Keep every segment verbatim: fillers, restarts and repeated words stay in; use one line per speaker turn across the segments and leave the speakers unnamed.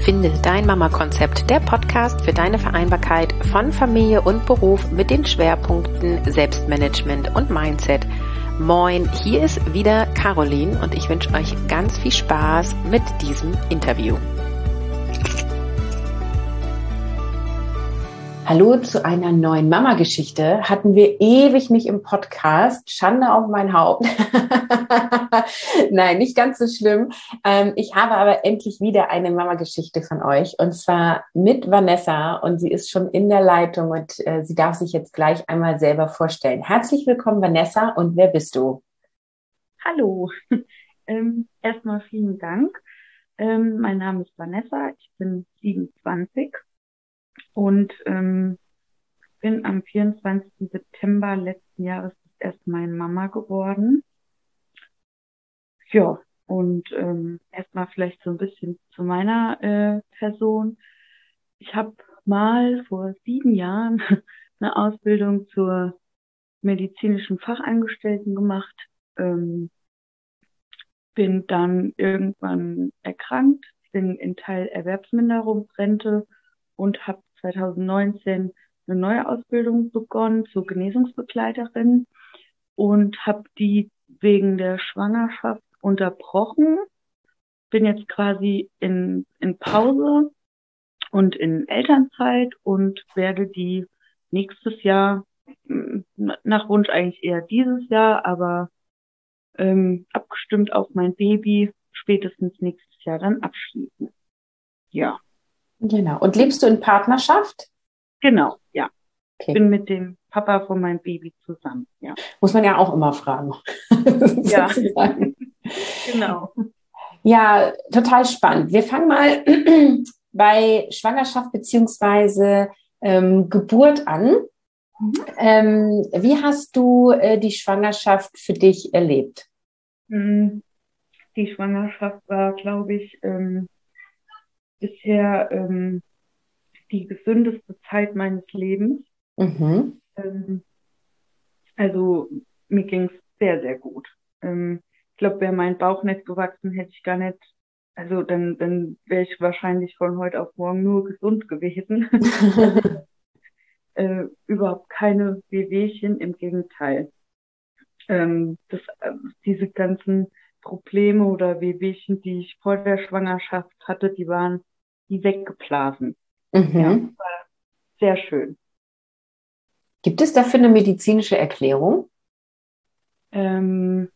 Finde dein Mama-Konzept, der Podcast für deine Vereinbarkeit von Familie und Beruf mit den Schwerpunkten Selbstmanagement und Mindset. Moin, hier ist wieder Caroline und ich wünsche euch ganz viel Spaß mit diesem Interview. Hallo zu einer neuen Mama-Geschichte. Hatten wir ewig nicht im Podcast. Schande auf mein Haupt. Nein, nicht ganz so schlimm. Ich habe aber endlich wieder eine Mama-Geschichte von euch und zwar mit Vanessa und sie ist schon in der Leitung und sie darf sich jetzt gleich einmal selber vorstellen. Herzlich willkommen, Vanessa, und wer bist du?
Hallo, ähm, erstmal vielen Dank. Ähm, mein Name ist Vanessa, ich bin siebenundzwanzig. Und ähm, bin am vierundzwanzigsten September letzten Jahres erst meine Mama geworden. Ja, und ähm, erstmal vielleicht so ein bisschen zu meiner äh, Person. Ich habe mal vor sieben Jahren eine Ausbildung zur medizinischen Fachangestellten gemacht. Ähm, bin dann irgendwann erkrankt, bin in Teilerwerbsminderungsrente und habe zweitausendneunzehn eine neue Ausbildung begonnen zur Genesungsbegleiterin und habe die wegen der Schwangerschaft unterbrochen. Bin jetzt quasi in, in Pause und in Elternzeit und werde die nächstes Jahr, nach Wunsch eigentlich eher dieses Jahr, aber ähm, abgestimmt auf mein Baby, spätestens nächstes Jahr dann abschließen. Ja.
Genau. Und lebst du in Partnerschaft?
Genau, ja.
Okay.
Bin mit dem Papa von meinem Baby zusammen, ja.
Muss man ja auch immer fragen.
Ja, genau.
Ja, total spannend. Wir fangen mal bei Schwangerschaft beziehungsweise ähm, Geburt an. Mhm. Ähm, wie hast du äh, die Schwangerschaft für dich erlebt?
Die Schwangerschaft war, glaube ich, ähm, bisher ähm, die gesündeste Zeit meines Lebens.
Mhm.
Ähm, also mir ging es sehr, sehr gut. Ähm, ich glaube, wäre mein Bauch nicht gewachsen, hätte ich gar nicht, also dann, dann wäre ich wahrscheinlich von heute auf morgen nur gesund gewesen. also, äh, überhaupt keine Wehwehchen, im Gegenteil. Ähm, das, äh, diese ganzen Probleme oder Wehwehchen, die ich vor der Schwangerschaft hatte, die waren die weggeblasen.
Mhm.
Ja, das war sehr schön.
Gibt es dafür eine medizinische Erklärung?
Ähm,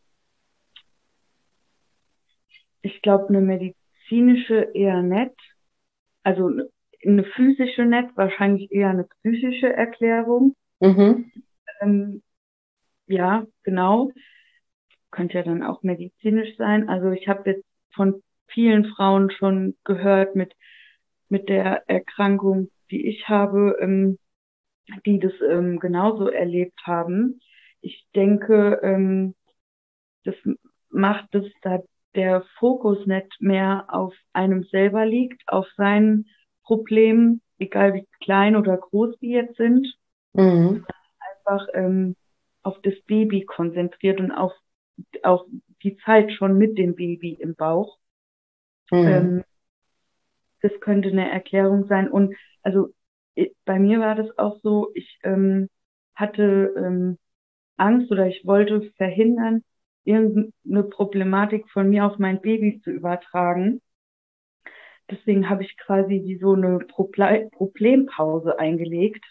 ich glaube, eine medizinische eher nicht. Also eine physische nicht, wahrscheinlich eher eine psychische Erklärung.
Mhm.
Ähm, ja, genau. Könnte ja dann auch medizinisch sein. Also ich habe jetzt von vielen Frauen schon gehört mit mit der Erkrankung, die ich habe, ähm, die das ähm, genauso erlebt haben. Ich denke, ähm, das macht, dass da der Fokus nicht mehr auf einem selber liegt, auf seinen Problemen, egal wie klein oder groß die jetzt sind,
Mhm.
einfach ähm, auf das Baby konzentriert und auf, auf die Zeit schon mit dem Baby im Bauch.
Mhm.
Ähm, das könnte eine Erklärung sein. Und also ich, bei mir war das auch so, ich ähm, hatte ähm, Angst oder ich wollte verhindern, irgendeine Problematik von mir auf mein Baby zu übertragen. Deswegen habe ich quasi wie so eine Proble- Problempause eingelegt.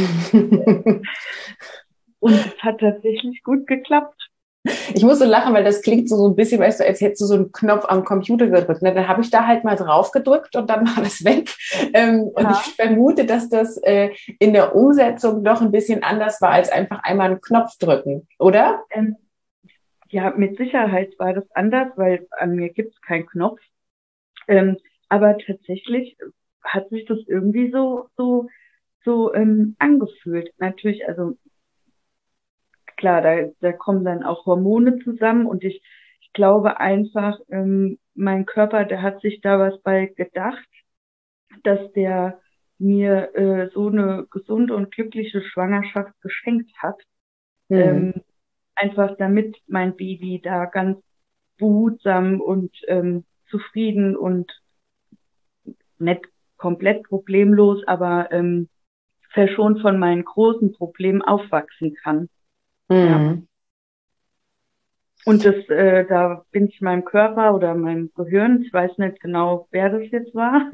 Und es hat tatsächlich gut geklappt.
Ich muss so lachen, weil das klingt so, so ein bisschen, weißt du, als hättest du so einen Knopf am Computer gedrückt. Ne? Dann habe ich da halt mal drauf gedrückt und dann war das weg. Ähm, ja. Und ich vermute, dass das äh, in der Umsetzung doch ein bisschen anders war, als einfach einmal einen Knopf drücken, oder?
Ähm, ja, mit Sicherheit war das anders, weil an mir gibt's keinen Knopf. Ähm, aber tatsächlich hat sich das irgendwie so so so ähm, angefühlt. Natürlich, also klar, da, da kommen dann auch Hormone zusammen und ich, ich glaube einfach, ähm, mein Körper, der hat sich da was bei gedacht, dass der mir äh, so eine gesunde und glückliche Schwangerschaft geschenkt hat. Mhm. Ähm, einfach damit mein Baby da ganz behutsam und ähm, zufrieden und nicht komplett problemlos, aber ähm, verschont von meinen großen Problemen aufwachsen kann.
Mhm.
Ja. Und das, äh, da bin ich meinem Körper oder meinem Gehirn, ich weiß nicht genau, wer das jetzt war,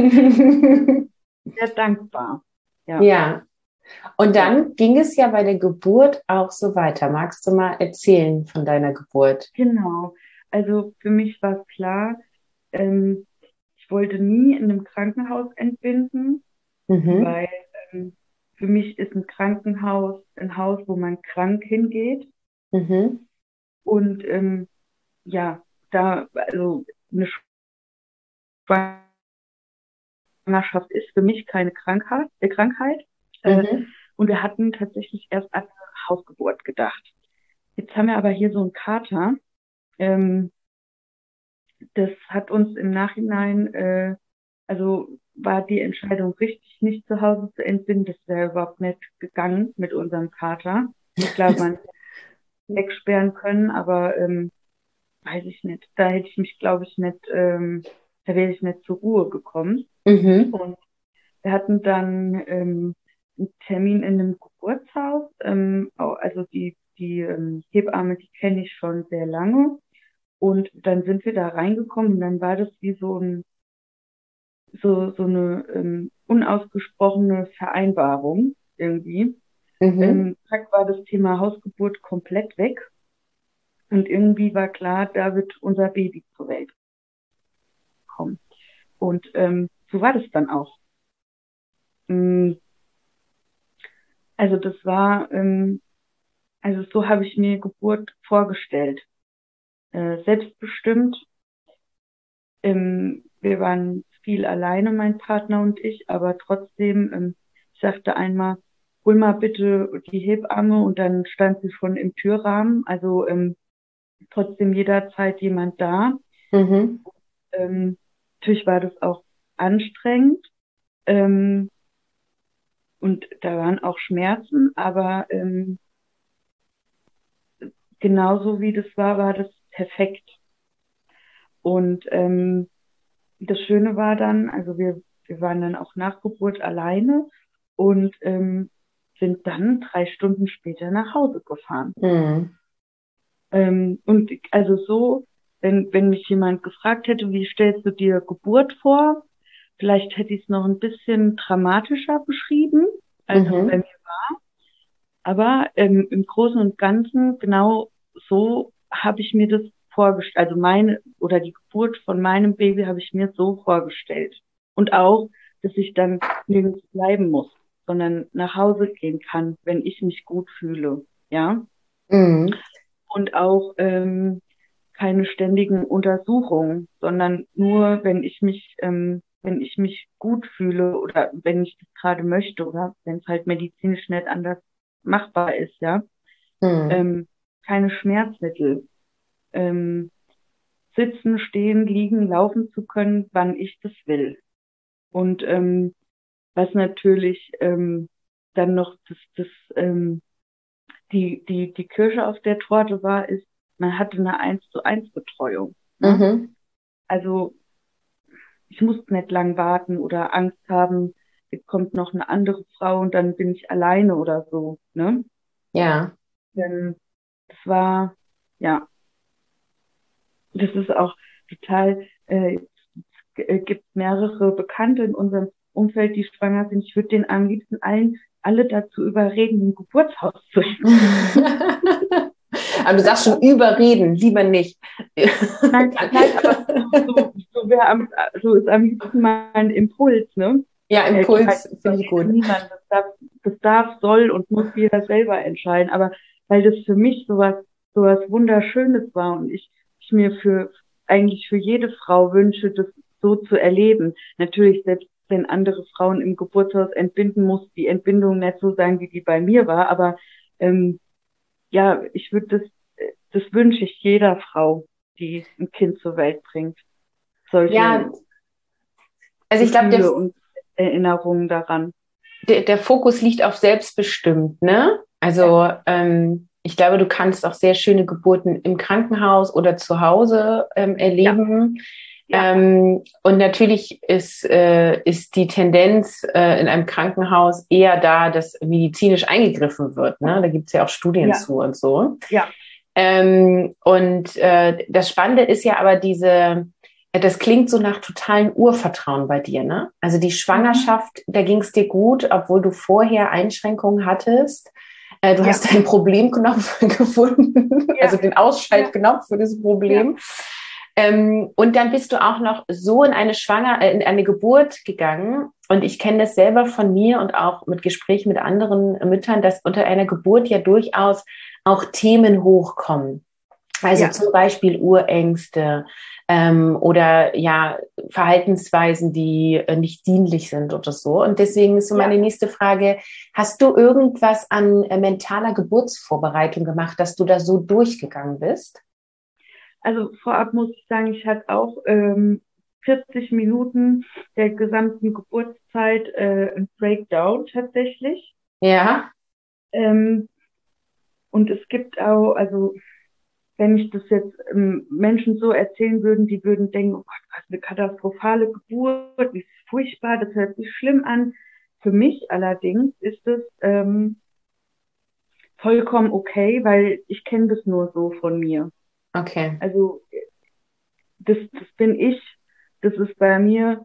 sehr dankbar. Ja.
Ja. Und dann ging es ja bei der Geburt auch so weiter. Magst du mal erzählen von deiner Geburt?
Genau. Also für mich war es klar, ähm, ich wollte nie in einem Krankenhaus entbinden,
Mhm.
weil ähm, für mich ist ein Krankenhaus ein Haus, wo man krank hingeht.
Mhm.
Und ähm, ja, da, also eine Schwangerschaft ist für mich keine Krankheit. Äh, Krankheit. Äh,
Mhm.
und wir hatten tatsächlich erst an eine Hausgeburt gedacht. Jetzt haben wir aber hier so einen Kater. Ähm, das hat uns im Nachhinein, äh, also war die Entscheidung richtig, nicht zu Hause zu entbinden. Das wäre überhaupt nicht gegangen mit unserem Kater. Klar, man hätte wegsperren können, aber ähm, weiß ich nicht. Da hätte ich mich, glaube ich, nicht, ähm, da wäre ich nicht zur Ruhe gekommen.
Mhm.
Und wir hatten dann ähm, einen Termin in einem Geburtshaus. Ähm, au- also die, die ähm, Hebamme, die kenne ich schon sehr lange. Und dann sind wir da reingekommen und dann war das wie so ein, so, so eine ähm, unausgesprochene Vereinbarung irgendwie.
Mhm.
Ähm, zack war das Thema Hausgeburt komplett weg. Und irgendwie war klar, da wird unser Baby zur Welt kommen. Und ähm, so war das dann auch. Mm, Also das war, ähm, also so habe ich mir Geburt vorgestellt. Äh, selbstbestimmt. Ähm, wir waren viel alleine, mein Partner und ich, aber trotzdem, ähm, ich sagte einmal, hol mal bitte die Hebamme und dann stand sie schon im Türrahmen. Also ähm, trotzdem jederzeit jemand da.
Mhm.
Ähm, natürlich war das auch anstrengend. Ähm, und da waren auch Schmerzen, aber ähm, genauso wie das war, war das perfekt. Und ähm, das Schöne war dann, also wir, wir waren dann auch nach Geburt alleine und ähm, sind dann drei Stunden später nach Hause gefahren.
Mhm.
Ähm, und also so, wenn, wenn mich jemand gefragt hätte, wie stellst du dir Geburt vor, vielleicht hätte ich es noch ein bisschen dramatischer beschrieben, als es bei
Mhm.
mir. Aber ähm, im Großen und Ganzen genau so habe ich mir das vorgestellt. Also meine oder die Geburt von meinem Baby habe ich mir so vorgestellt. Und auch, dass ich dann nirgends bleiben muss, sondern nach Hause gehen kann, wenn ich mich gut fühle. Ja.
Mhm.
Und auch ähm, keine ständigen Untersuchungen, sondern nur, wenn ich mich, ähm, wenn ich mich gut fühle oder wenn ich das gerade möchte oder wenn es halt medizinisch nicht anders machbar ist, ja.
Mhm.
Ähm, keine Schmerzmittel. Ähm, sitzen, stehen, liegen, laufen zu können, wann ich das will. Und ähm, was natürlich ähm, dann noch das, das ähm, die, die, die Kirsche auf der Torte war, ist, man hatte eine eins zu eins Betreuung. Ne?
Mhm.
Also ich musste nicht lang warten oder Angst haben, jetzt kommt noch eine andere Frau und dann bin ich alleine oder so. Ne?
Ja.
Denn das war, ja, das ist auch total, äh, es gibt mehrere Bekannte in unserem Umfeld, die schwanger sind. Ich würde denen am liebsten allen, alle dazu überreden, ein Geburtshaus zu
Aber du sagst schon überreden, lieber nicht.
Nein, nein, aber so, so, wär am, so ist am liebsten mein Impuls, ne?
Ja,
Äh, ich weiß,
Impuls
das
finde ich gut.
niemand, das darf, das darf, soll und muss jeder selber entscheiden. Aber weil das für mich sowas, sowas Wunderschönes war und ich, ich mir für eigentlich für jede Frau wünsche, das so zu erleben. Natürlich, selbst wenn andere Frauen im Geburtshaus entbinden, muss die Entbindung nicht so sein, wie die bei mir war. Aber ähm, ja, ich würde das, das wünsche ich jeder Frau, die ein Kind zur Welt bringt.
Ja,
Solche
also ich glaube, der,
Gefühle und Erinnerungen daran.
der, der Fokus liegt auf selbstbestimmt, ne?
Ja,
Also ähm, ich glaube, du kannst auch sehr schöne Geburten im Krankenhaus oder zu Hause ähm,
ja,
erleben. Ja. Ähm, und natürlich ist, äh, ist die Tendenz äh, in einem Krankenhaus eher da, dass medizinisch eingegriffen wird. Ne? Da gibt es ja auch Studien
Ja.
zu und so.
Ja.
Ähm, und äh, das Spannende ist ja aber diese, das klingt so nach totalem Urvertrauen bei dir, ne? Also die Schwangerschaft, mhm. da ging es dir gut, obwohl du vorher Einschränkungen hattest. Äh, du ja. hast deinen Problemknopf gefunden, ja. also den Ausschaltknopf ja. für das Problem. Ja. Ähm, und dann bist du auch noch so in eine Schwanger, äh, in eine Geburt gegangen. Und ich kenne das selber von mir und auch mit Gesprächen mit anderen Müttern, dass unter einer Geburt ja durchaus auch Themen hochkommen. Also ja. zum Beispiel Urängste ähm, oder ja Verhaltensweisen, die äh, nicht dienlich sind oder so. Und deswegen ist so meine ja. nächste Frage: Hast du irgendwas an äh, mentaler Geburtsvorbereitung gemacht, dass du da so durchgegangen bist?
Also vorab muss ich sagen, ich hatte auch ähm, vierzig Minuten der gesamten Geburtszeit äh, ein Breakdown tatsächlich.
Ja.
Ähm, und es gibt auch, also wenn ich das jetzt ähm, Menschen so erzählen würden, die würden denken, oh Gott, was eine katastrophale Geburt, wie furchtbar, das hört sich schlimm an. Für mich allerdings ist es ähm, vollkommen okay, weil ich kenne das nur so von mir.
Okay.
Also das, das bin ich, das ist bei mir,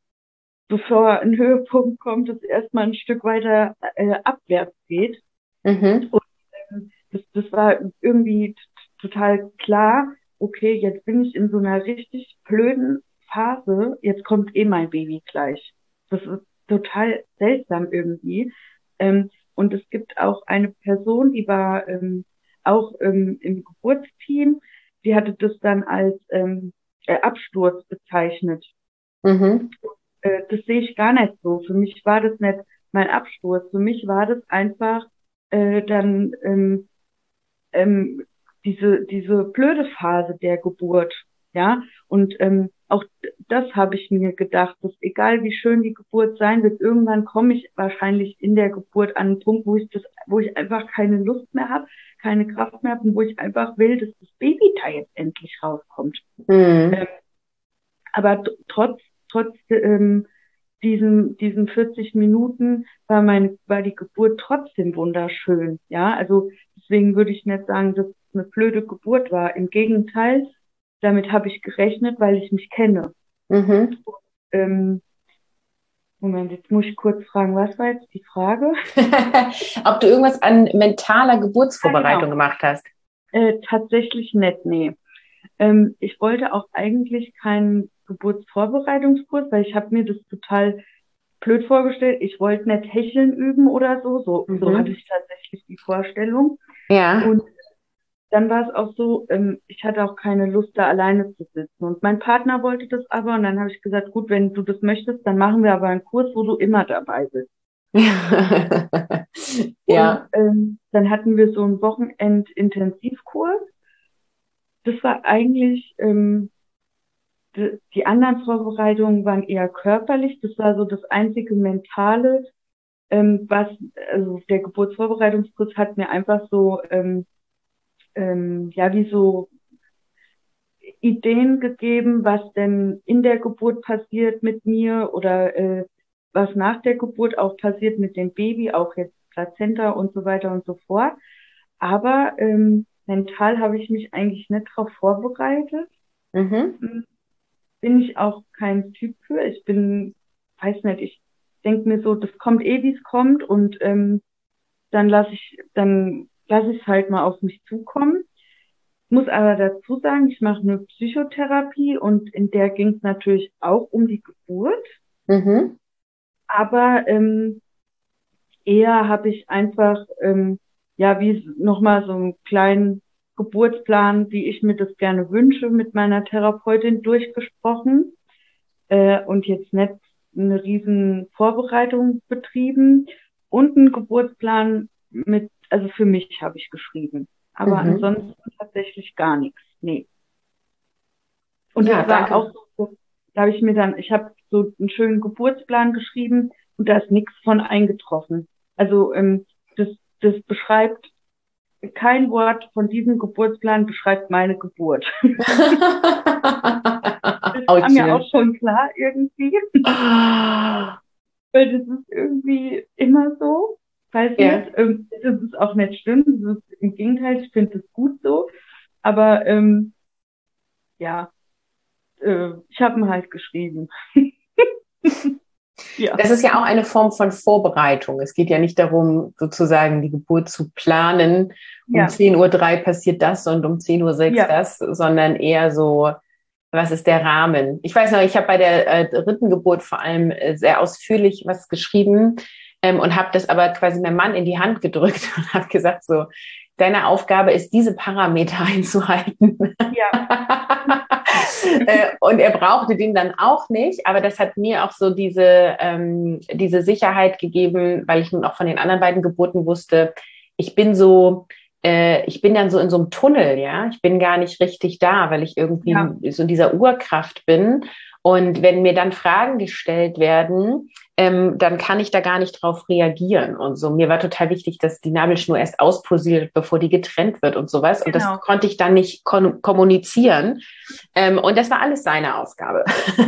bevor ein Höhepunkt kommt, das erstmal ein Stück weiter äh, abwärts geht.
Mhm.
Und ähm, das, das war irgendwie total klar, okay, jetzt bin ich in so einer richtig blöden Phase, jetzt kommt eh mein Baby gleich. Das ist total seltsam irgendwie. Ähm, und es gibt auch eine Person, die war ähm, auch ähm, im Geburtsteam, die hatte das dann als ähm, äh, Absturz bezeichnet.
Mhm.
Äh, das sehe ich gar nicht so. Für mich war das nicht mein Absturz. Für mich war das einfach äh, dann ähm, ähm, diese diese blöde Phase der Geburt, ja. Und ähm, auch das habe ich mir gedacht, dass egal wie schön die Geburt sein wird, irgendwann komme ich wahrscheinlich in der Geburt an einen Punkt, wo ich das, wo ich einfach keine Lust mehr habe, keine Kraft mehr habe und wo ich einfach will, dass das Baby da jetzt endlich rauskommt.
Mhm.
Ähm, aber t- trotz trotz ähm, diesen diesen vierzig Minuten war meine war die Geburt trotzdem wunderschön, ja. Also deswegen würde ich nicht sagen, dass es eine blöde Geburt war. Im Gegenteil, damit habe ich gerechnet, weil ich mich kenne.
Mhm.
Und, ähm, Moment, jetzt muss ich kurz fragen, was war jetzt die Frage?
Ob du irgendwas an mentaler Geburtsvorbereitung
Ja, genau.
gemacht hast?
Äh, tatsächlich nicht, nee. Ähm, ich wollte auch eigentlich keinen Geburtsvorbereitungskurs, weil ich habe mir das total blöd vorgestellt. Ich wollte nicht hecheln üben oder so. So,
Mhm.
so hatte ich tatsächlich die Vorstellung.
Ja.
Und dann war es auch so, ähm, ich hatte auch keine Lust, da alleine zu sitzen. Und mein Partner wollte das aber. Und dann habe ich gesagt, gut, wenn du das möchtest, dann machen wir aber einen Kurs, wo du immer dabei bist.
Ja.
Und ähm, dann hatten wir so einen Wochenend-Intensivkurs. Das war eigentlich, ähm, die, die anderen Vorbereitungen waren eher körperlich. Das war so das einzige Mentale, ähm, was, also der Geburtsvorbereitungskurs hat mir einfach so, ähm, ähm, ja, wie so Ideen gegeben, was denn in der Geburt passiert mit mir oder äh, was nach der Geburt auch passiert mit dem Baby, auch jetzt Plazenta und so weiter und so fort. Aber ähm, mental habe ich mich eigentlich nicht darauf vorbereitet.
Mhm.
Bin ich auch kein Typ für. Ich bin, weiß nicht, ich denke mir so, das kommt eh, wie es kommt und ähm, dann lasse ich, dann lasse ich es halt mal auf mich zukommen. Muss aber dazu sagen, ich mache eine Psychotherapie und in der ging es natürlich auch um die Geburt.
Mhm.
Aber ähm, eher habe ich einfach, ähm, ja, wie nochmal so einen kleinen Geburtsplan, wie ich mir das gerne wünsche, mit meiner Therapeutin durchgesprochen äh, und jetzt nicht eine riesen Vorbereitung betrieben und einen Geburtsplan mit, also für mich habe ich geschrieben. Aber
Mhm.
ansonsten tatsächlich gar nichts. Nee. Und
Ja,
es war
danke.
auch so, da habe ich mir dann, ich habe so einen schönen Geburtsplan geschrieben und da ist nichts von eingetroffen. Also ähm, das, das beschreibt, kein Wort von diesem Geburtsplan beschreibt meine Geburt. Das war mir
Ouch.
auch schon klar irgendwie.
Ah,
Weil das ist irgendwie immer so. Weiß nicht,
ja.
ähm, das ist auch nicht schlimm, das ist im Gegenteil, ich finde es gut so. Aber ähm, ja, äh, ich habe ihn halt geschrieben. Ja,
Das ist ja auch eine Form von Vorbereitung. Es geht ja nicht darum, sozusagen die Geburt zu planen. Um
ja,
zehn Uhr drei passiert das und um zehn Uhr sechs
ja,
das, sondern eher so, was ist der Rahmen? Ich weiß noch, ich habe bei der äh, dritten Geburt vor allem äh, sehr ausführlich was geschrieben ähm, und habe das aber quasi meinem Mann in die Hand gedrückt und habe gesagt, so, deine Aufgabe ist, diese Parameter einzuhalten.
ja,
äh, und er brauchte den dann auch nicht, aber das hat mir auch so diese, ähm, diese Sicherheit gegeben, weil ich nun auch von den anderen beiden Geburten wusste, ich bin so, äh, ich bin dann so in so einem Tunnel, ja. Ich bin gar nicht richtig da, weil ich
ja,
irgendwie so in dieser Urkraft bin. Und wenn mir dann Fragen gestellt werden, ähm, dann kann ich da gar nicht drauf reagieren. Und so, mir war total wichtig, dass die Nabelschnur erst auspulsiert, bevor die getrennt wird und sowas. Und das
genau.
konnte ich dann nicht kon- kommunizieren. Ähm, und das war alles seine Aufgabe.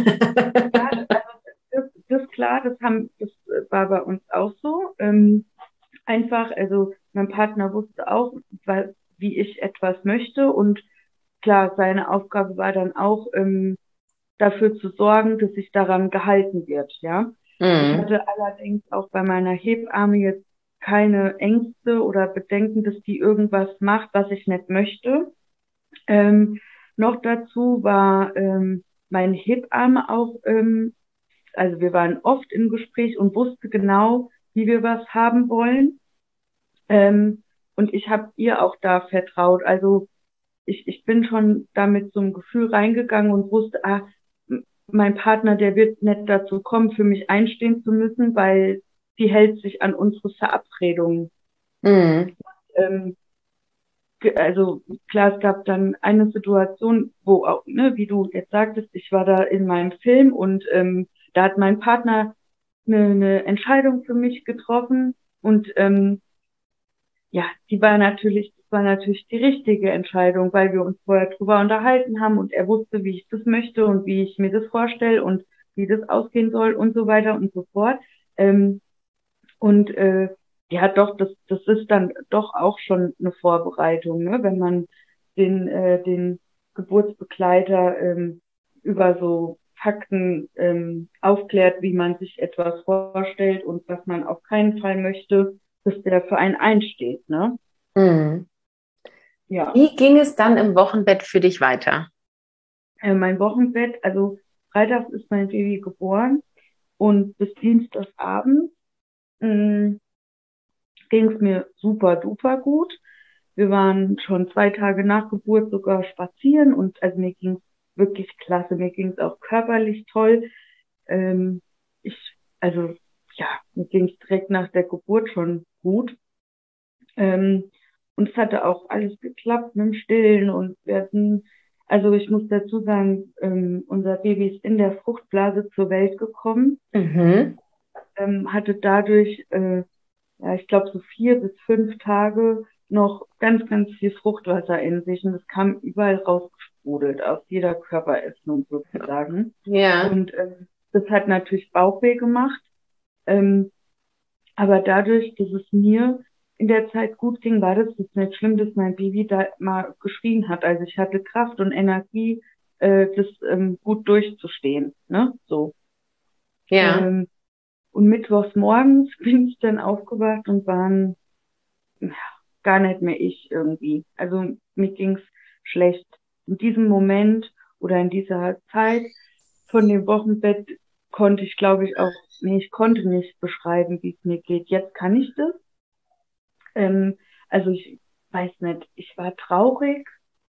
Ja, also das, das ist klar, das haben, das war bei uns auch so. Ähm, einfach, also mein Partner wusste auch, weil, wie ich etwas möchte und klar, seine Aufgabe war dann auch, ähm, dafür zu sorgen, dass sich daran gehalten wird, ja. Ich
Mhm.
hatte allerdings auch bei meiner Hebamme jetzt keine Ängste oder Bedenken, dass die irgendwas macht, was ich nicht möchte. Ähm, noch dazu war ähm, meine Hebamme auch, ähm, also wir waren oft im Gespräch und wusste genau, wie wir was haben wollen. Ähm, und ich habe ihr auch da vertraut. Also ich, ich bin schon da mit so einem Gefühl reingegangen und wusste, ah, m- mein Partner, der wird nicht dazu kommen, für mich einstehen zu müssen, weil die hält sich an unsere Verabredungen.
Mhm.
Ähm, ge- also klar, es gab dann eine Situation, wo auch, ne, wie du jetzt sagtest, ich war da in meinem Film und ähm, da hat mein Partner eine, eine Entscheidung für mich getroffen und ähm, ja, die war natürlich, das war natürlich die richtige Entscheidung, weil wir uns vorher drüber unterhalten haben und er wusste, wie ich das möchte und wie ich mir das vorstelle und wie das ausgehen soll und so weiter und so fort. Ähm, und äh, ja, doch, das, das ist dann doch auch schon eine Vorbereitung, ne? Wenn man den, äh, den Geburtsbegleiter ähm, über so Fakten ähm, aufklärt, wie man sich etwas vorstellt und was man auf keinen Fall möchte, dass der für einen einsteht, ne?
Mhm.
Ja,
Wie ging es dann im Wochenbett für dich weiter?
äh, mein Wochenbett, also freitags ist mein Baby geboren und bis Dienstagabend mh, ging es mir super duper gut. Wir waren schon zwei Tage nach Geburt sogar spazieren und also mir ging es wirklich klasse, mir ging es auch körperlich toll. Ähm, ich, also ja, mir ging es direkt nach der Geburt schon gut. Ähm, und es hatte auch alles geklappt mit dem Stillen und wir hatten, also ich muss dazu sagen, ähm, unser Baby ist in der Fruchtblase zur Welt gekommen,
Mhm.
ähm, hatte dadurch, äh, ja, ich glaube so vier bis fünf Tage noch ganz, ganz viel Fruchtwasser in sich und es kam überall rausgesprudelt aus jeder Körperöffnung sozusagen.
Ja.
Und ähm, das hat natürlich Bauchweh gemacht. Ähm, aber dadurch, dass es mir in der Zeit gut ging, war das jetzt nicht schlimm, dass mein Baby da mal geschrien hat. Also ich hatte Kraft und Energie, äh, das ähm, gut durchzustehen. Ne? So.
Ja.
Ähm, und mittwochs morgens bin ich dann aufgewacht und waren ja, gar nicht mehr ich irgendwie. Also mir ging's schlecht. In diesem Moment oder in dieser Zeit von dem Wochenbett konnte ich, glaube ich, auch, nee, ich konnte nicht beschreiben, wie es mir geht. Jetzt kann ich das. Ähm, also ich weiß nicht, ich war traurig.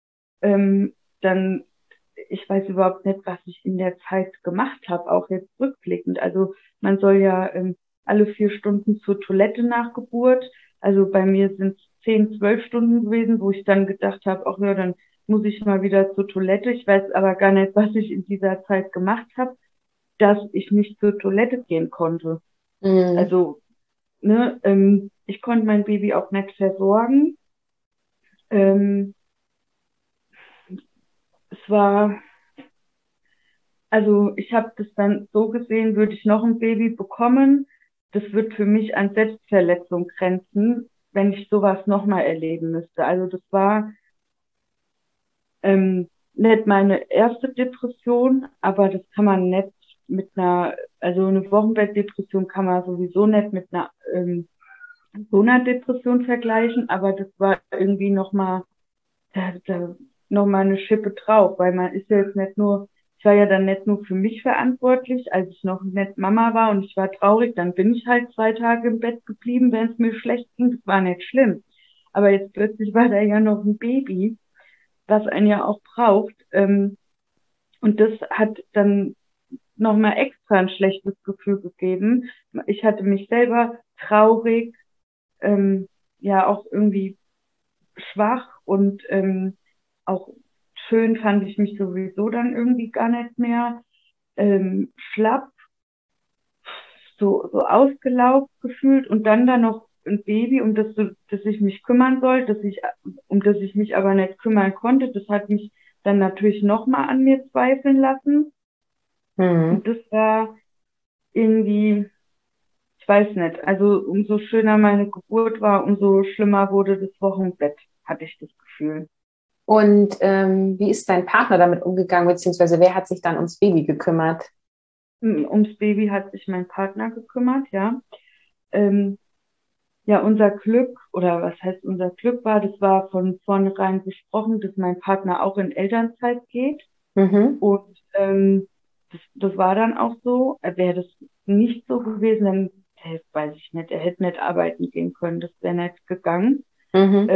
Ähm, dann, ich weiß überhaupt nicht, was ich in der Zeit gemacht habe, auch jetzt rückblickend. Also man soll ja ähm, alle vier Stunden zur Toilette nach Geburt. Also bei mir sind es zehn, zwölf Stunden gewesen, wo ich dann gedacht habe, ach ja, dann muss ich mal wieder zur Toilette. Ich weiß aber gar nicht, was ich in dieser Zeit gemacht habe, dass ich nicht zur Toilette gehen konnte.
Mhm.
Also, ne, ähm, ich konnte mein Baby auch nicht versorgen. Ähm, es war, Also ich habe das dann so gesehen, würde ich noch ein Baby bekommen, das wird für mich an Selbstverletzung grenzen, wenn ich sowas nochmal erleben müsste. Also das war ähm, nicht meine erste Depression, aber das kann man nicht mit einer, also eine Wochenbettdepression kann man sowieso nicht mit einer ähm, so einer Depression vergleichen, aber das war irgendwie nochmal da, da noch mal eine Schippe drauf, weil man ist ja jetzt nicht nur, ich war ja dann nicht nur für mich verantwortlich, als ich noch nicht Mama war und ich war traurig, dann bin ich halt zwei Tage im Bett geblieben, wenn es mir schlecht ging, das war nicht schlimm. Aber jetzt plötzlich war da ja noch ein Baby, was einen ja auch braucht, ähm, und das hat dann nochmal extra ein schlechtes Gefühl gegeben. Ich hatte mich selber traurig, ähm, ja auch irgendwie schwach und ähm, auch schön fand ich mich sowieso dann irgendwie gar nicht mehr. Ähm, schlapp, so, so ausgelaugt gefühlt und dann da noch ein Baby, um das, so- das ich mich kümmern soll, dass ich, um das ich mich aber nicht kümmern konnte. Das hat mich dann natürlich nochmal an mir zweifeln lassen.
Mhm.
Und das war irgendwie, ich weiß nicht, also umso schöner meine Geburt war, umso schlimmer wurde das Wochenbett, hatte ich das Gefühl.
Und ähm, wie ist dein Partner damit umgegangen, beziehungsweise wer hat sich dann ums Baby gekümmert?
Hm, ums Baby hat sich mein Partner gekümmert, ja. Ähm, ja, unser Glück, oder was heißt unser Glück war, das war von vornherein besprochen, dass mein Partner auch in Elternzeit geht.
Mhm.
Und ähm, das, das war dann auch so. Wäre das nicht so gewesen, dann äh, weiß ich nicht, er hätte nicht arbeiten gehen können, das wäre nicht gegangen.
Mhm.
Äh,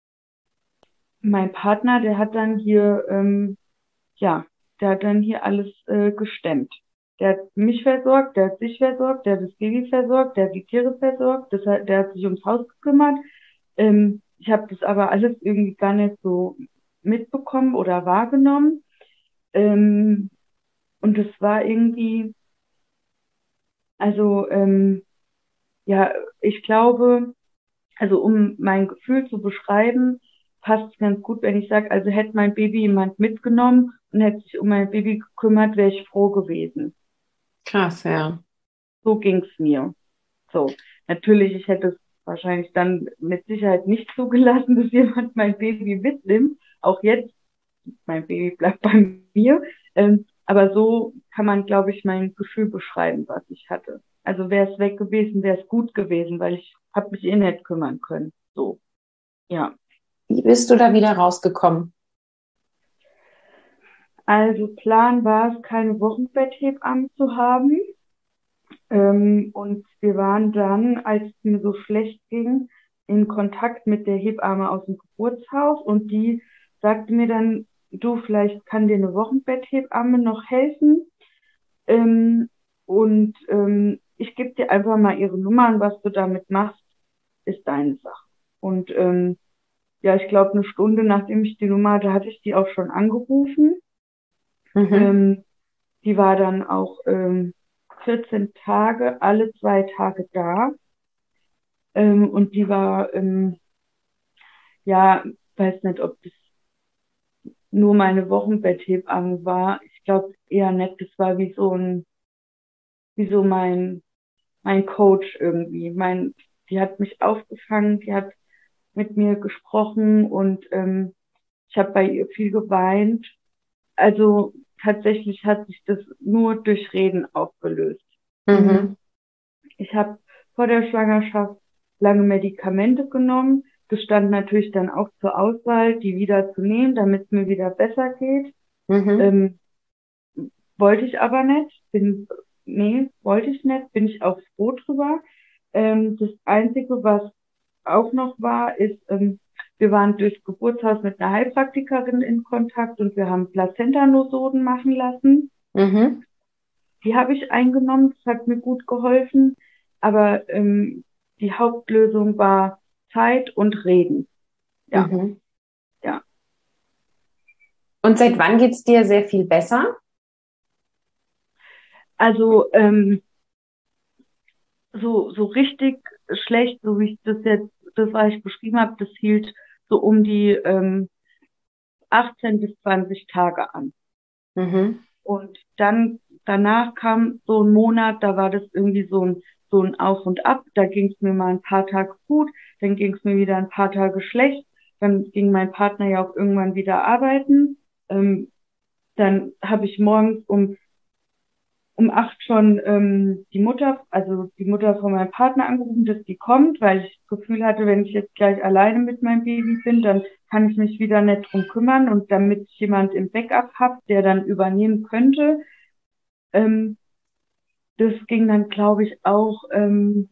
mein Partner, der hat dann hier, ähm, ja, der hat dann hier alles äh, gestemmt. Der hat mich versorgt, der hat sich versorgt, der hat das Baby versorgt, der hat die Tiere versorgt, das hat, der hat sich ums Haus gekümmert. Ähm, ich habe das aber alles irgendwie gar nicht so mitbekommen oder wahrgenommen. Ähm, und es war irgendwie, also ähm, ja, ich glaube, also um mein Gefühl zu beschreiben, passt es ganz gut, wenn ich sage, also hätte mein Baby jemand mitgenommen und hätte sich um mein Baby gekümmert, wäre ich froh gewesen.
Krass, ja.
So ging's mir. So. Natürlich, ich hätte es wahrscheinlich dann mit Sicherheit nicht zugelassen, dass jemand mein Baby mitnimmt. Auch jetzt, mein Baby bleibt bei mir. Ähm, aber so kann man, glaube ich, mein Gefühl beschreiben, was ich hatte. Also wäre es weg gewesen, wäre es gut gewesen, weil ich habe mich eh nicht kümmern können. So, ja.
Wie bist du da wieder rausgekommen?
Also Plan war es, keine Wochenbetthebammen zu haben. Ähm, und wir waren dann, als es mir so schlecht ging, in Kontakt mit der Hebamme aus dem Geburtshaus und die sagte mir dann, du, vielleicht kann dir eine Wochenbetthebamme noch helfen. Ähm, und ähm, ich gebe dir einfach mal ihre Nummer und was du damit machst, ist deine Sache. Und ähm, ja, ich glaube, eine Stunde nachdem ich die Nummer hatte, hatte ich die auch schon angerufen.
Mhm.
Ähm, die war dann auch ähm, vierzehn Tage, alle zwei Tage da. Ähm, und die war, ähm, ja, weiß nicht, ob das nur meine Wochenbetthebamme war. Ich glaube eher nicht. Das war wie so ein, wie so mein, mein Coach irgendwie. Mein, die hat mich aufgefangen, die hat mit mir gesprochen und ähm, ich habe bei ihr viel geweint. Also tatsächlich hat sich das nur durch Reden aufgelöst.
Mhm.
Ich habe vor der Schwangerschaft lange Medikamente genommen. Das stand natürlich dann auch zur Auswahl, die wieder zu nehmen, damit es mir wieder besser geht.
Mhm.
Ähm, wollte ich aber nicht. Bin, nee, wollte ich nicht. Bin ich auch froh drüber. Ähm, das Einzige, was auch noch war, ist, ähm, wir waren durchs Geburtshaus mit einer Heilpraktikerin in Kontakt und wir haben Plazentanosoden machen lassen.
Mhm.
Die habe ich eingenommen, das hat mir gut geholfen, aber ähm, die Hauptlösung war Zeit und Reden. Ja,
Mhm.
ja.
Und seit wann geht's dir sehr viel besser?
Also ähm, so so richtig schlecht, so wie ich das jetzt, das was ich beschrieben habe, das hielt so um die ähm, achtzehn bis zwanzig Tage an.
Mhm.
Und dann danach kam so ein Monat, da war das irgendwie so ein, so ein Auf und Ab. Da ging es mir mal ein paar Tage gut, dann ging es mir wieder ein paar Tage schlecht. Dann ging mein Partner ja auch irgendwann wieder arbeiten. Ähm, dann habe ich morgens um um acht schon ähm, die Mutter, also die Mutter von meinem Partner angerufen, dass die kommt, weil ich das Gefühl hatte, wenn ich jetzt gleich alleine mit meinem Baby bin, dann kann ich mich wieder nicht drum kümmern und damit ich jemand im Backup habe, der dann übernehmen könnte. Ähm, das ging dann, glaube ich, auch ähm,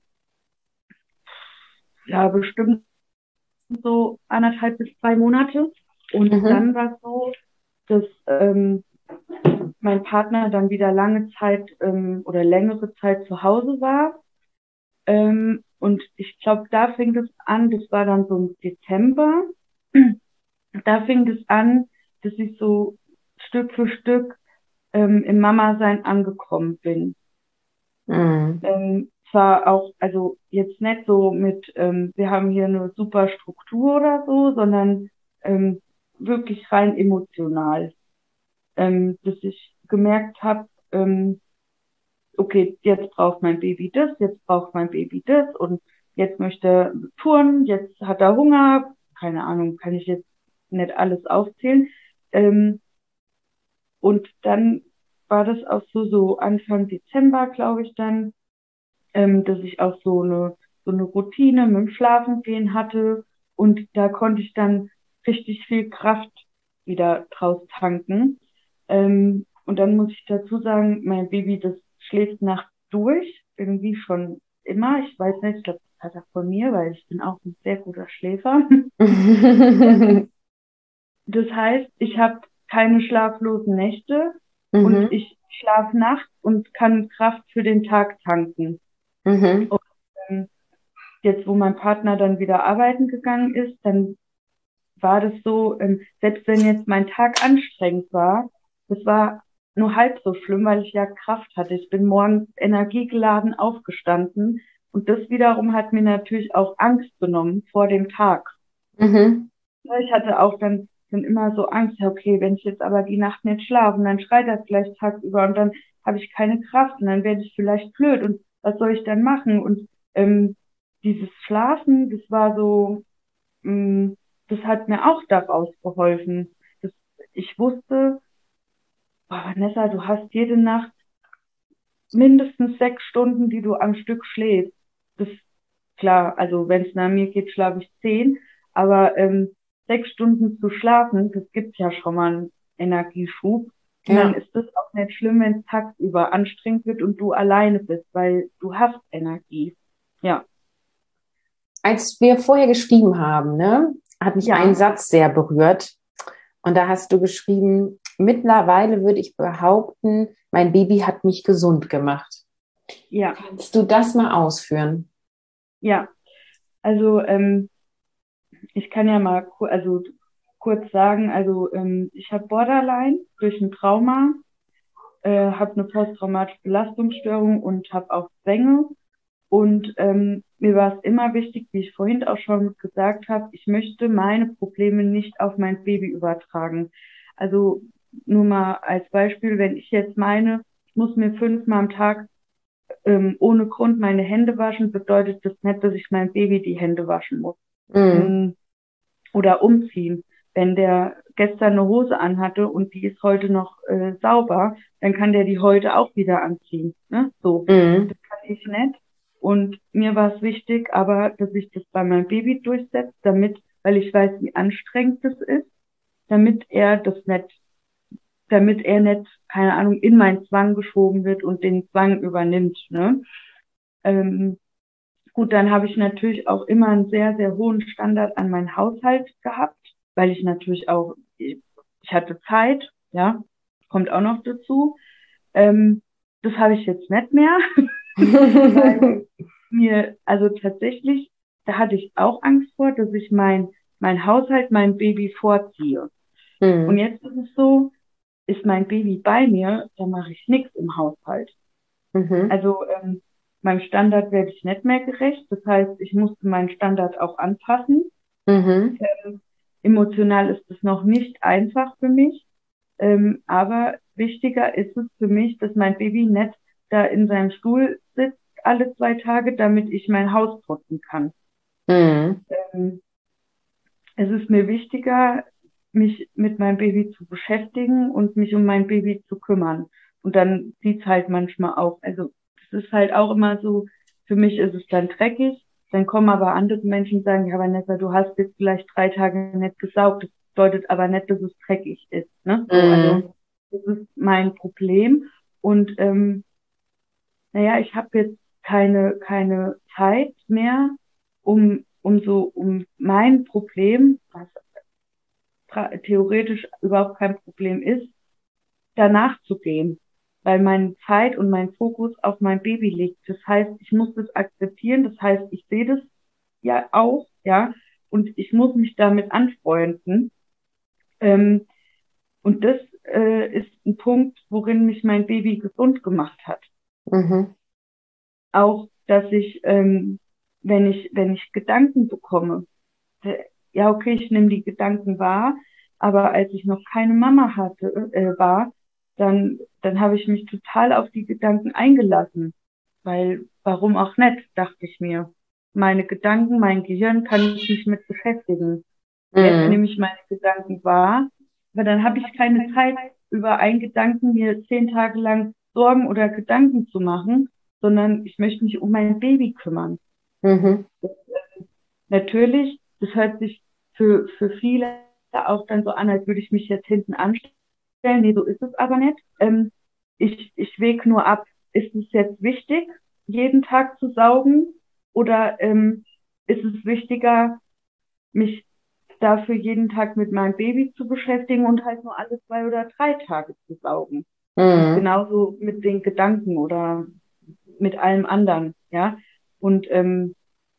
ja bestimmt so anderthalb bis zwei Monate. Und
Mhm.
dann war es so, dass ähm, mein Partner dann wieder lange Zeit ähm, oder längere Zeit zu Hause war. Ähm, und ich glaube, da fing es an, das war dann so im Dezember, da fing es an, dass ich so Stück für Stück ähm, im Mama-Sein angekommen bin.
Mhm.
Ähm, zwar auch, also jetzt nicht so mit, ähm, wir haben hier eine super Struktur oder so, sondern ähm, wirklich rein emotional, ähm, dass ich gemerkt habe, ähm, okay, jetzt braucht mein Baby das, jetzt braucht mein Baby das und jetzt möchte er turnen, jetzt hat er Hunger, keine Ahnung, kann ich jetzt nicht alles aufzählen. Ähm, und dann war das auch so, so Anfang Dezember, glaube ich dann, ähm, dass ich auch so eine, so eine Routine mit dem Schlafengehen hatte und da konnte ich dann richtig viel Kraft wieder draus tanken. Ähm, und dann muss ich dazu sagen, mein Baby, das schläft nachts durch, irgendwie schon immer. Ich weiß nicht, ich glaube, das hat er von mir, weil ich bin auch ein sehr guter Schläfer. Das heißt, ich habe keine schlaflosen Nächte und
Mhm.
ich schlafe nachts und kann Kraft für den Tag tanken.
Mhm.
Und ähm, jetzt, wo mein Partner dann wieder arbeiten gegangen ist, dann war das so, ähm, selbst wenn jetzt mein Tag anstrengend war, das war nur halb so schlimm, weil ich ja Kraft hatte. Ich bin morgens energiegeladen aufgestanden und das wiederum hat mir natürlich auch Angst genommen vor dem Tag.
Mhm.
Ja, ich hatte auch dann, dann immer so Angst, ja, okay, wenn ich jetzt aber die Nacht nicht schlafe, und dann schreit er vielleicht tagsüber und dann habe ich keine Kraft und dann werde ich vielleicht blöd und was soll ich dann machen? Und ähm, dieses Schlafen, das war so, mh, das hat mir auch daraus geholfen. Das, ich wusste, boah, Vanessa, du hast jede Nacht mindestens sechs Stunden, die du am Stück schläfst. Das klar, also wenn es nach mir geht, schlafe ich zehn, aber ähm, sechs Stunden zu schlafen, das gibt ja schon mal einen Energieschub. Und dann
Ja.
ist das auch nicht schlimm, wenn es tagsüber anstrengend wird und du alleine bist, weil du hast Energie. Ja,
Als wir vorher geschrieben haben, ne, hat mich ein
ja,
Satz sehr berührt. Und da hast du geschrieben, mittlerweile würde ich behaupten, mein Baby hat mich gesund gemacht.
ja,
Kannst du das mal ausführen?
ja. Also ähm, ich kann ja mal ku also kurz sagen, also ähm, ich habe Borderline durch ein Trauma, äh, habe eine posttraumatische Belastungsstörung und habe auch Zwänge. Und ähm, mir war es immer wichtig, wie ich vorhin auch schon gesagt habe, ich möchte meine Probleme nicht auf mein Baby übertragen. Also nur mal als Beispiel, wenn ich jetzt meine, ich muss mir fünfmal am Tag ähm, ohne Grund meine Hände waschen, bedeutet das nicht, dass ich mein Baby die Hände waschen muss.
Mhm.
Mm, oder umziehen. Wenn der gestern eine Hose anhatte und die ist heute noch äh, sauber, dann kann der die heute auch wieder anziehen. Ne? So,
Mhm.
das kann ich nicht. Und mir war es wichtig, aber dass ich das bei meinem Baby durchsetze, damit, weil ich weiß, wie anstrengend das ist, damit er das nicht, damit er nicht, keine Ahnung, in meinen Zwang geschoben wird und den Zwang übernimmt. Ne? Ähm, Gut, dann habe ich natürlich auch immer einen sehr, sehr hohen Standard an meinen Haushalt gehabt, weil ich natürlich auch, ich hatte Zeit, ja, kommt auch noch dazu. Ähm, Das habe ich jetzt nicht mehr, weil mir, also tatsächlich, da hatte ich auch Angst vor, dass ich mein, mein Haushalt, mein Baby vorziehe. Und
Mhm.
jetzt ist es so, ist mein Baby bei mir, da mache ich nichts im Haushalt.
Mhm.
Also ähm, meinem Standard werde ich nicht mehr gerecht. Das heißt, ich musste meinen Standard auch anpassen.
Mhm.
Emotional ist es noch nicht einfach für mich, ähm, aber wichtiger ist es für mich, dass mein Baby nicht da in seinem Stuhl sitzt alle zwei Tage, damit ich mein Haus putzen kann.
Mhm.
Ähm, es ist mir wichtiger, mich mit meinem Baby zu beschäftigen und mich um mein Baby zu kümmern. Und dann sieht's halt manchmal auch, also es ist halt auch immer so, für mich ist es dann dreckig, dann kommen aber andere Menschen und sagen, ja, Vanessa, du hast jetzt vielleicht drei Tage nicht gesaugt, das bedeutet aber nicht, dass es dreckig ist, ne? So,
Mhm.
also das ist mein Problem. Und ähm, naja, ich habe jetzt keine, keine Zeit mehr, um, um so, um mein Problem, was pra- theoretisch überhaupt kein Problem ist, danach zu gehen, weil meine Zeit und mein Fokus auf mein Baby liegt. Das heißt, ich muss das akzeptieren, das heißt, ich sehe das ja auch, ja, und ich muss mich damit anfreunden. Ähm, und das äh, ist ein Punkt, worin mich mein Baby gesund gemacht hat.
Mhm.
Auch, dass ich, ähm, wenn ich, wenn ich Gedanken bekomme, äh, ja, okay, ich nehme die Gedanken wahr, aber als ich noch keine Mama hatte, äh, war, dann, dann habe ich mich total auf die Gedanken eingelassen. Weil, warum auch nicht, dachte ich mir. Meine Gedanken, mein Gehirn kann ich mich mit beschäftigen. Jetzt
Mhm.
nehme ich meine Gedanken wahr, aber dann habe ich keine Zeit, über einen Gedanken mir zehn Tage lang Sorgen oder Gedanken zu machen, sondern ich möchte mich um mein Baby kümmern.
Mhm.
Natürlich, das hört sich für, für viele auch dann so an, als würde ich mich jetzt hinten anstellen. Nee, so ist es aber nicht. Ähm, ich, ich wäge nur ab, ist es jetzt wichtig, jeden Tag zu saugen, oder ähm, ist es wichtiger, mich dafür jeden Tag mit meinem Baby zu beschäftigen und halt nur alle zwei oder drei Tage zu saugen. Und
Mhm.
genauso mit den Gedanken oder mit allem anderen, ja. Und ähm,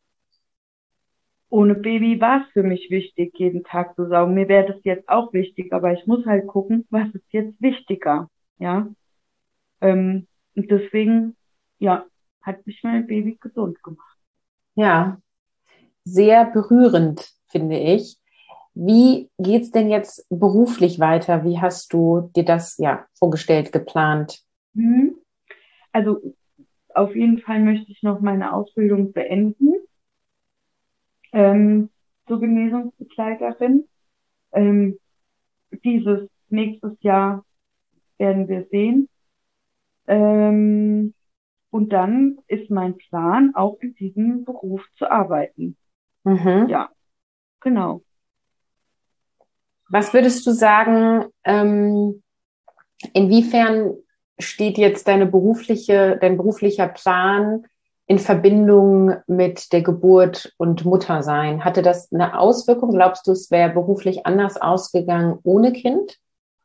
ohne Baby war es für mich wichtig, jeden Tag zu saugen. Mir wäre das jetzt auch wichtig, aber ich muss halt gucken, was ist jetzt wichtiger, ja. Ähm, und deswegen, ja, hat mich mein Baby gesund gemacht.
Ja, sehr berührend, finde ich. Wie geht's denn jetzt beruflich weiter? Wie hast du dir das ja vorgestellt, geplant?
Mhm. Also auf jeden Fall möchte ich noch meine Ausbildung beenden, ähm, zur Genesungsbegleiterin. Ähm, dieses nächstes Jahr werden wir sehen. Ähm, und dann ist mein Plan, auch in diesem Beruf zu arbeiten.
Mhm.
Ja, genau.
Was würdest du sagen, ähm, inwiefern steht jetzt deine berufliche, dein beruflicher Plan in Verbindung mit der Geburt und Muttersein? Hatte das eine Auswirkung? Glaubst du, es wäre beruflich anders ausgegangen ohne Kind?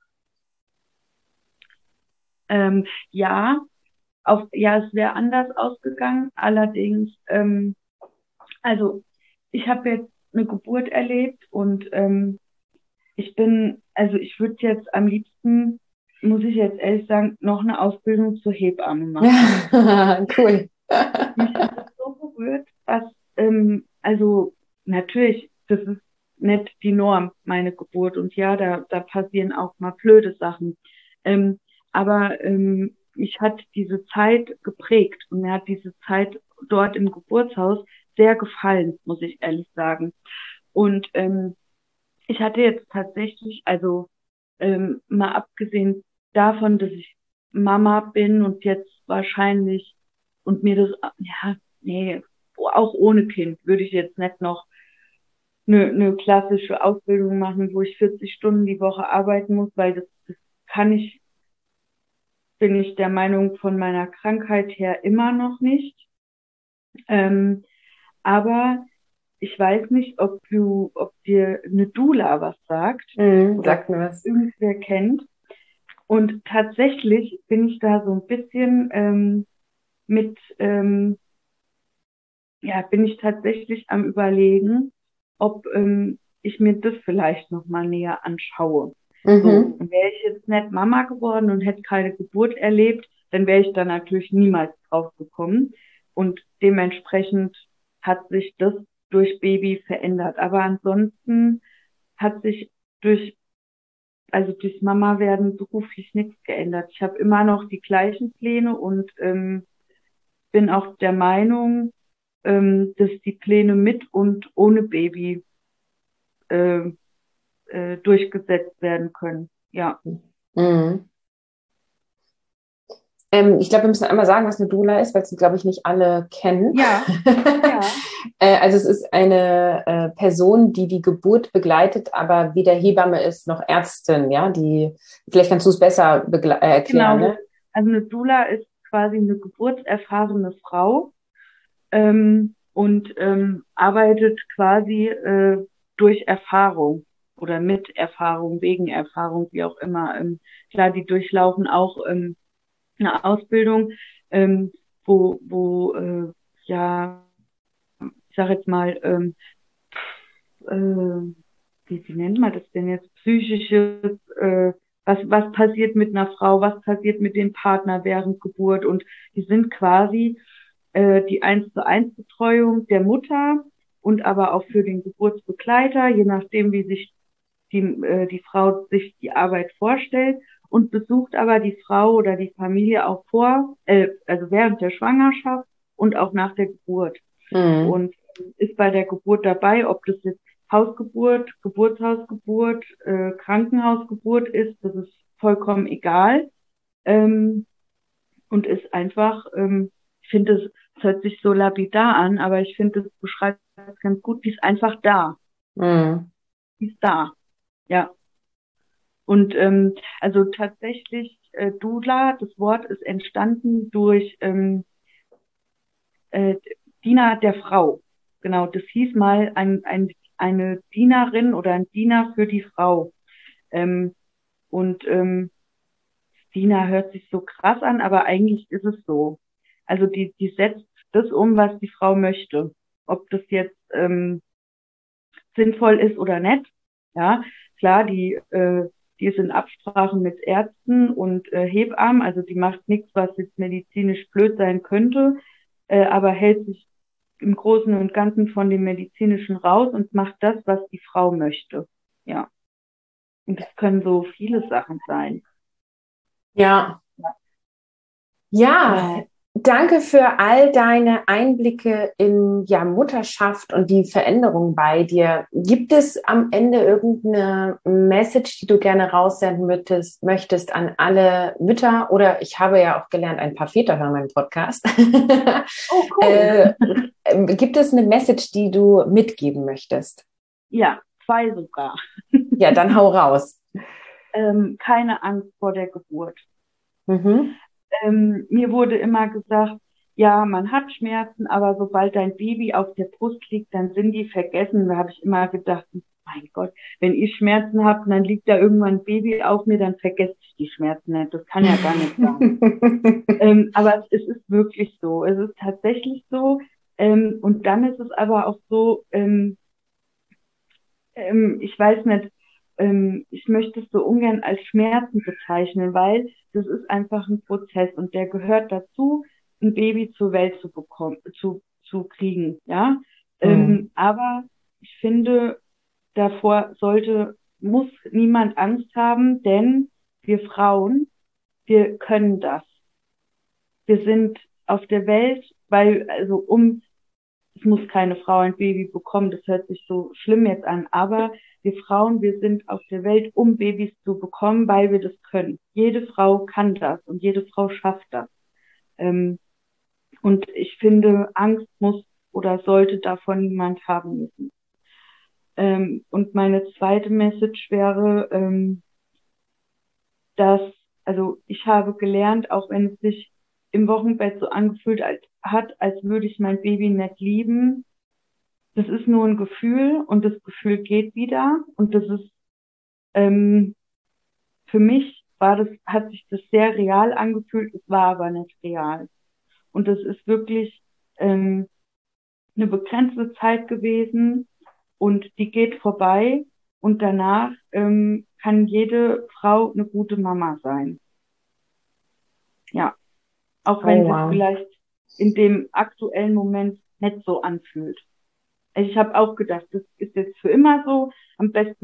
Ähm, ja, auf, ja, es wäre anders ausgegangen. Allerdings, ähm, also ich habe jetzt eine Geburt erlebt und ähm, ich bin, also ich würde jetzt am liebsten, muss ich jetzt ehrlich sagen, noch eine Ausbildung zur Hebamme machen.
Cool.
Mich hat das so berührt, was, ähm, also natürlich, das ist nicht die Norm, meine Geburt. Und ja, da, da passieren auch mal blöde Sachen. Ähm, aber ähm, mich hat diese Zeit geprägt und mir hat diese Zeit dort im Geburtshaus sehr gefallen, muss ich ehrlich sagen. Und ähm, ich hatte jetzt tatsächlich, also ähm, mal abgesehen davon, dass ich Mama bin und jetzt wahrscheinlich und mir das, ja, nee, auch ohne Kind würde ich jetzt nicht noch eine, eine klassische Ausbildung machen, wo ich vierzig Stunden die Woche arbeiten muss, weil das, das kann ich, bin ich der Meinung von meiner Krankheit her immer noch nicht. Ähm, aber ich weiß nicht, ob du, ob dir eine Doula was sagt
Mhm,
oder
sag mir was.
irgendwer kennt. Und tatsächlich bin ich da so ein bisschen ähm, mit, ähm, ja, bin ich tatsächlich am Überlegen, ob ähm, ich mir das vielleicht nochmal näher anschaue. So,
Mhm.
wäre ich jetzt nicht Mama geworden und hätte keine Geburt erlebt, dann wäre ich da natürlich niemals drauf gekommen. Und dementsprechend hat sich das durch Baby verändert. Aber ansonsten hat sich durch also durchs Mama-Werden beruflich nichts geändert. Ich habe immer noch die gleichen Pläne und ähm, bin auch der Meinung, ähm, dass die Pläne mit und ohne Baby äh, äh, durchgesetzt werden können. Ja.
Mhm. Ähm, ich glaube, wir müssen einmal sagen, was eine Doula ist, weil es, glaube ich, nicht alle kennen.
Ja, ja.
äh, also es ist eine äh, Person, die die Geburt begleitet, aber weder Hebamme ist noch Ärztin, ja, die, vielleicht kannst du es besser begle- äh, erklären,
Genau.
ne?
Also eine Doula ist quasi eine geburtserfahrene Frau ähm, und ähm, arbeitet quasi äh, durch Erfahrung oder mit Erfahrung, wegen Erfahrung, wie auch immer. Ähm, klar, die durchlaufen auch ähm, eine Ausbildung, ähm, wo, wo äh, ja, ich sage jetzt mal, ähm, äh, wie, wie nennt man das denn jetzt, psychisches, äh, was, was passiert mit einer Frau, was passiert mit dem Partner während Geburt und die sind quasi äh, die eins zu eins Betreuung der Mutter und aber auch für den Geburtsbegleiter, je nachdem, wie sich die, äh, die Frau sich die Arbeit vorstellt und besucht aber die Frau oder die Familie auch vor, äh, also während der Schwangerschaft und auch nach der Geburt.
Mhm.
Und ist bei der Geburt dabei, ob das jetzt Hausgeburt, Geburtshausgeburt, äh, Krankenhausgeburt ist, das ist vollkommen egal. Ähm, und ist einfach, ähm, ich finde, es es hört sich so lapidar an, aber ich finde, es beschreibt es ganz gut, die ist einfach da.
Mhm.
Die ist da. Ja. Und ähm, also tatsächlich, äh, Doula, das Wort ist entstanden durch ähm, äh, Diener der Frau. Genau, das hieß mal ein, ein, eine Dienerin oder ein Diener für die Frau. Ähm, und ähm, Diener hört sich so krass an, aber eigentlich ist es so. Also die, die setzt das um, was die Frau möchte. Ob das jetzt ähm, sinnvoll ist oder nicht. Ja, klar, die, äh, die ist in Absprache mit Ärzten und äh, Hebammen, also die macht nichts, was jetzt medizinisch blöd sein könnte, äh, aber hält sich im Großen und Ganzen von dem Medizinischen raus und macht das, was die Frau möchte. Ja. Und das können so viele Sachen sein.
Ja. Ja,
Genau.
danke für all deine Einblicke in ja, Mutterschaft und die Veränderung bei dir. Gibt es am Ende irgendeine Message, die du gerne raussenden möchtest, möchtest an alle Mütter? Oder ich habe ja auch gelernt, ein paar Väter hören meinen Podcast.
Oh,
äh,
cool.
gibt es eine Message, die du mitgeben möchtest?
Ja, zwei sogar.
Ja, dann hau raus.
Ähm, keine Angst vor der Geburt.
Mhm.
Ähm, mir wurde immer gesagt, ja, man hat Schmerzen, aber sobald dein Baby auf der Brust liegt, dann sind die vergessen. Da habe ich immer gedacht, mein Gott, wenn ich Schmerzen habe, dann liegt da irgendwann ein Baby auf mir, dann vergesse ich die Schmerzen nicht. Das kann ja gar nicht sein. ähm, aber es ist wirklich so. Es ist tatsächlich so. Ähm, und dann ist es aber auch so, ähm, ähm, ich weiß nicht, ähm, ich möchte es so ungern als Schmerzen bezeichnen, weil das ist einfach ein Prozess und der gehört dazu, ein Baby zur Welt zu bekommen, zu, zu kriegen, ja.
Mhm.
Ähm, aber ich finde, davor sollte, muss niemand Angst haben, denn wir Frauen, wir können das. Wir sind auf der Welt, weil, also um es muss keine Frau ein Baby bekommen, das hört sich so schlimm jetzt an, aber wir Frauen, wir sind auf der Welt, um Babys zu bekommen, weil wir das können. Jede Frau kann das und jede Frau schafft das. Ähm, und ich finde, Angst muss oder sollte davon niemand haben müssen. Ähm, und meine zweite Message wäre, ähm, dass, also ich habe gelernt, auch wenn es sich im Wochenbett so angefühlt als, hat, als würde ich mein Baby nicht lieben, das ist nur ein Gefühl und das Gefühl geht wieder und das ist ähm, für mich war das hat sich das sehr real angefühlt, es war aber nicht real und das ist wirklich ähm, eine begrenzte Zeit gewesen und die geht vorbei und danach ähm, kann jede Frau eine gute Mama sein. Ja, auch
Oh,
wenn es sich
wow.
vielleicht in dem aktuellen Moment nicht so anfühlt. Ich habe auch gedacht, das ist jetzt für immer so. Am besten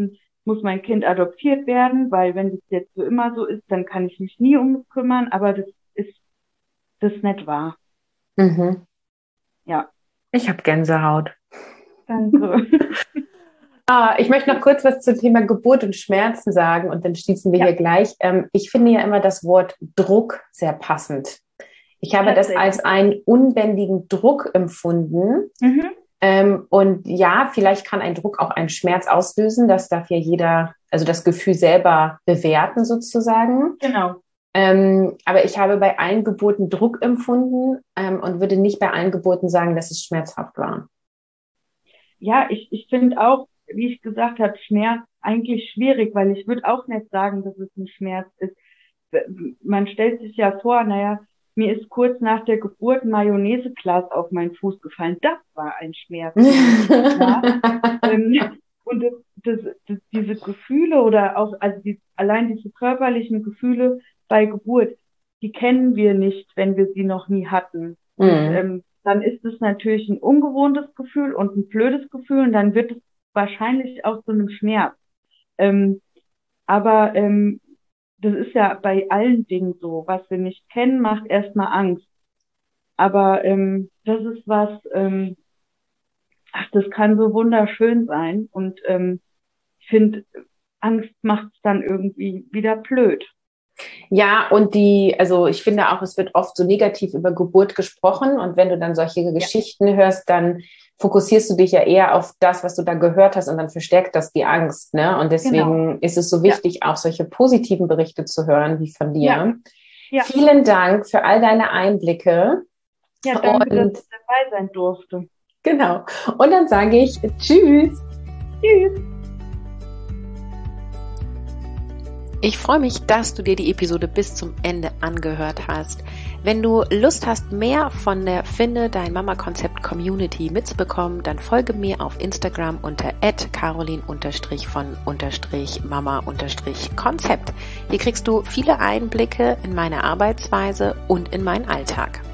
muss mein Kind adoptiert werden, weil wenn das jetzt so immer so ist, dann kann ich mich nie um es kümmern, aber das ist das ist nicht wahr.
Mhm.
Ja.
Ich habe Gänsehaut.
Danke.
Ah, ich möchte noch kurz was zum Thema Geburt und Schmerzen sagen und dann schließen wir ja. hier gleich. Ähm, ich finde ja immer das Wort Druck sehr passend. Ich habe das als einen unbändigen Druck empfunden. Mhm. Ähm, und ja, vielleicht kann ein Druck auch einen Schmerz auslösen. Das darf ja jeder, also das Gefühl selber bewerten sozusagen.
Genau.
Ähm, aber ich habe bei allen Geburten Druck empfunden ähm, und würde nicht bei allen Geburten sagen, dass es schmerzhaft war.
Ja, ich, ich finde auch, wie ich gesagt habe, Schmerz eigentlich schwierig, weil ich würde auch nicht sagen, dass es ein Schmerz ist. Man stellt sich ja vor, naja, mir ist kurz nach der Geburt ein Mayonnaiseglas auf meinen Fuß gefallen. Das war ein Schmerz. Ja. ähm, und das, das, das, diese Gefühle oder auch, also die, allein diese körperlichen Gefühle bei Geburt, die kennen wir nicht, wenn wir sie noch nie hatten. Mhm. Und ähm, dann ist es natürlich ein ungewohntes Gefühl und ein blödes Gefühl und dann wird es wahrscheinlich auch zu einem Schmerz. Ähm, aber ähm, das ist ja bei allen Dingen so. Was wir nicht kennen, macht erstmal Angst. Aber ähm, das ist was, ähm, ach, das kann so wunderschön sein. Und ähm, ich finde, Angst macht es dann irgendwie wieder blöd.
Ja, und die, also ich finde auch, es wird oft so negativ über Geburt gesprochen und wenn du dann solche ja. Geschichten hörst, dann fokussierst du dich ja eher auf das, was du da gehört hast und dann verstärkt das die Angst, ne? Und deswegen genau. ist es so wichtig, ja. auch solche positiven Berichte zu hören, wie von dir. Ja. Ja. Vielen Dank für all deine Einblicke.
Ja, danke, und, dass ich dabei sein durfte.
Genau. Und dann sage ich Tschüss.
Tschüss.
Ich freue mich, dass du dir die Episode bis zum Ende angehört hast. Wenn du Lust hast, mehr von der Finde Dein Mama Konzept Community mitzubekommen, dann folge mir auf Instagram unter at carolin von mama Konzept. Hier kriegst du viele Einblicke in meine Arbeitsweise und in meinen Alltag.